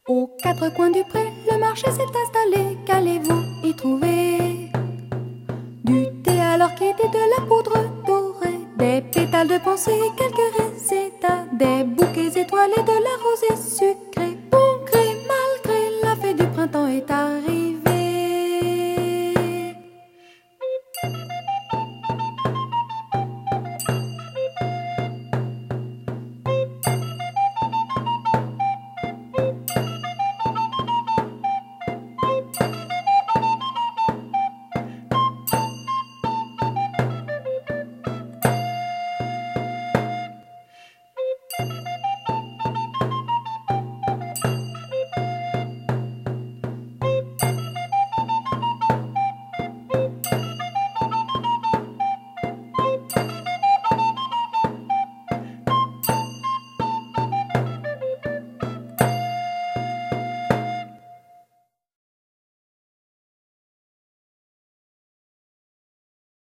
Aux quatre coins du pré, le marché s'est installé. Qu'allez-vous y trouver? Du thé à l'orchidée, de la poudre dorée, des pétales de pensée, quelques résétas, des bouquets étoilés, de la rosée sucrée.